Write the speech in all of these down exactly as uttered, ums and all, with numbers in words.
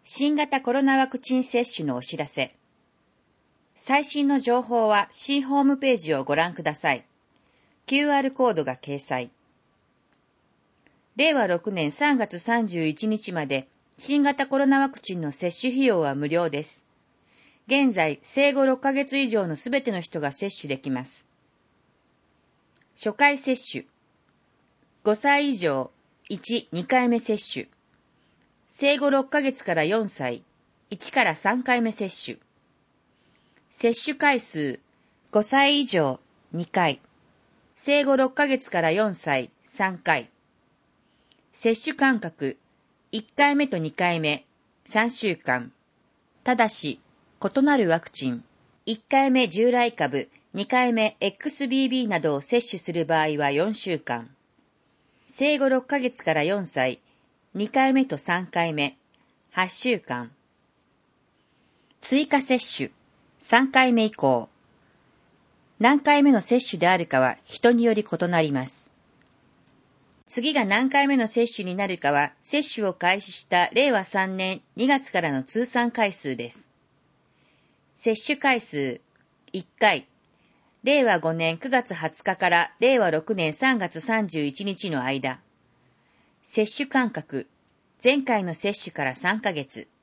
新型コロナワクチン接種のお知らせ。最新の情報は市ホームページをご覧ください。キューアール コードが掲載。れいわろくねんさんがつさんじゅういちにちまで新型コロナワクチンの接種費用は無料です。現在、生後ろっかげつ以上のすべての人が接種できます。初回接種。ごさい以上、いち、にかいめ接種。生後ろっかげつからよんさい、いちからさんかいめ接種。接種回数、ごさい以上、にかい。生後ろっかげつからよんさい、さんかい。接種間隔、いっかいめとにかいめ、さんしゅうかん。ただし、異なるワクチン、いっかいめ従来株、にかいめ エックスビービー などを接種する場合はよんしゅうかん。生後ろっかげつからよんさい、にかいめとさんかいめ、はっしゅうかん。追加接種、さんかいめ以降。何回目の接種であるかは人により異なります。次が何回目の接種になるかは、接種を開始したれいわさんねんにがつからの通算回数です。接種回数、いっかい。れいわごねんくがつはつかかられいわろくねんさんがつさんじゅういちにちの間。接種間隔、前回の接種からさんかげつ。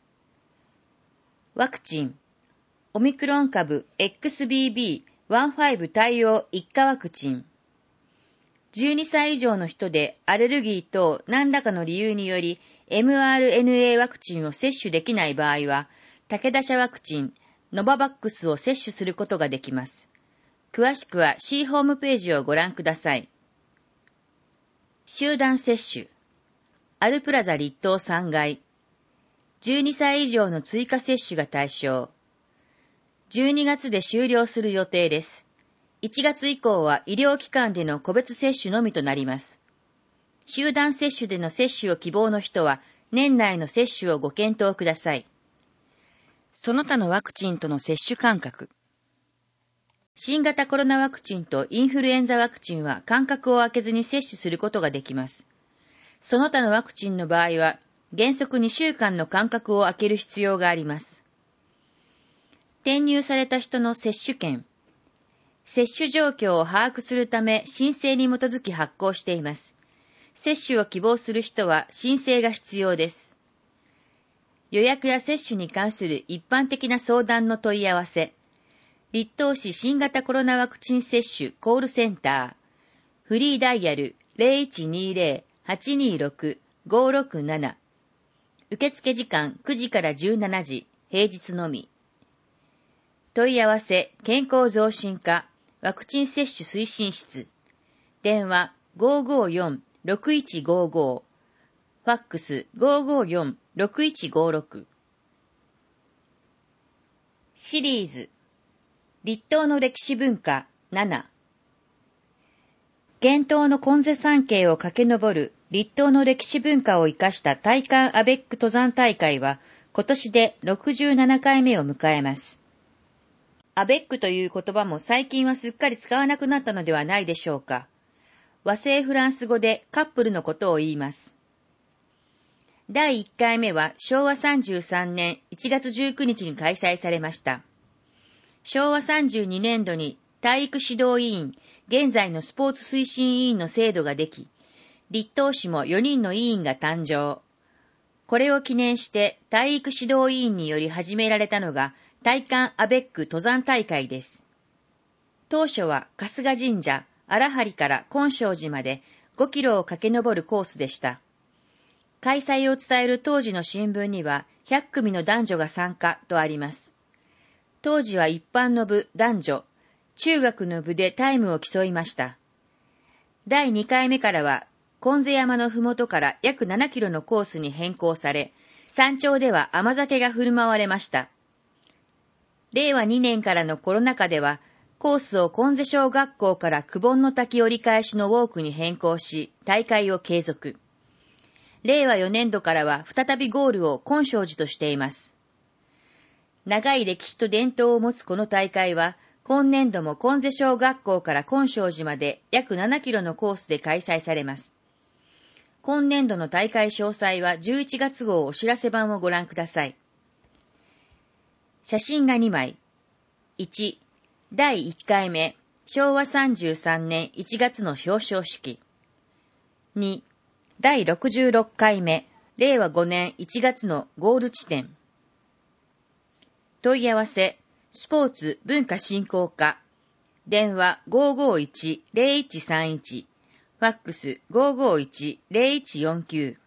ワクチン、オミクロン株 エックスビービーじゅうご 対応一価ワクチン。じゅうにさい以上の人でアレルギー等何らかの理由により エムアールエヌエー ワクチンを接種できない場合は、武田社ワクチン、ノババックスを接種することができます。詳しくは C ホームページをご覧ください。集団接種。アルプラザ立東さんがい。じゅうにさい以上の追加接種が対象。じゅうにがつで終了する予定です。いちがつ以降は医療機関での個別接種のみとなります。集団接種での接種を希望の人は年内の接種をご検討ください。その他のワクチンとの接種間隔。新型コロナワクチンとインフルエンザワクチンは間隔を空けずに接種することができます。その他のワクチンの場合は原則にしゅうかんの間隔を空ける必要があります。転入された人の接種券。接種状況を把握するため申請に基づき発行しています。接種を希望する人は申請が必要です。予約や接種に関する一般的な相談の問い合わせ。立東市新型コロナワクチン接種コールセンター。フリーダイヤル ゼロいちにゼロ はちにろく ごろくなな。受付時間くじからじゅうしちじ、平日のみ。問い合わせ、健康増進課、ワクチン接種推進室。電話 ごーごーよん ろくいちごーごー。ファックス ごーごーよん ろくいちごーろく。シリーズ。立東の歴史文化なな。伝統の根瀬山系を駆け上る立東の歴史文化を生かした大寒アベック登山大会は今年でろくじゅうななかいめを迎えます。アベックという言葉も最近はすっかり使わなくなったのではないでしょうか。和製フランス語でカップルのことを言います。だいいっかいめはしょうわさんじゅうさんねんいちがつじゅうくにちに開催されました。しょうわさんじゅうにねんどに体育指導委員、現在のスポーツ推進委員の制度ができ、立東市もよにんの委員が誕生。これを記念して体育指導委員により始められたのが大寒アベック登山大会です。当初は春日神社、荒張から金正寺までごキロを駆け上るコースでした。開催を伝える当時の新聞にはひゃっくみの男女が参加とあります。当時は一般の部男女、中学の部でタイムを競いました。だいにかいめからは、金瀬山のふもとから約ななキロのコースに変更され、山頂では甘酒が振る舞われました。れいわにねんからのコロナ禍では、コースを金瀬小学校から久保の滝折り返しのウォークに変更し、大会を継続。れいわよねんどからは再びゴールを金正寺としています。長い歴史と伝統を持つこの大会は、今年度も金瀬小学校から金正寺まで約ななキロのコースで開催されます。 今年度の大会詳細はじゅういちがつ号お知らせ版をご覧ください。写真がにまい。いち、だいいっかいめ、しょうわさんじゅうさんねんいちがつの表彰式。に、だいろくじゅうろっかいめ、れいわごねんいちがつのゴール地点。問い合わせ、スポーツ文化振興課。電話 ごーごーいち ゼロいちさんいち。ファックス ごーごーいち ゼロいちよんきゅう。